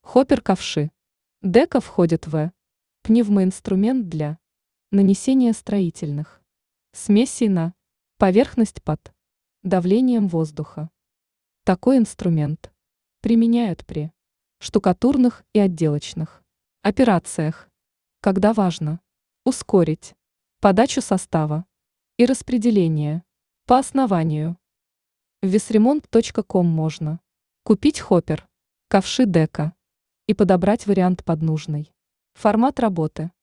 Хоппер-ковши. Дека входит в пневмоинструмент для нанесения строительных смесей на поверхность под давлением воздуха. Такой инструмент применяют при штукатурных и отделочных операциях, когда важно ускорить подачу состава и распределение по основанию. В весремонт.ком можно купить хоппер, ковши Дека и подобрать вариант под нужный формат работы.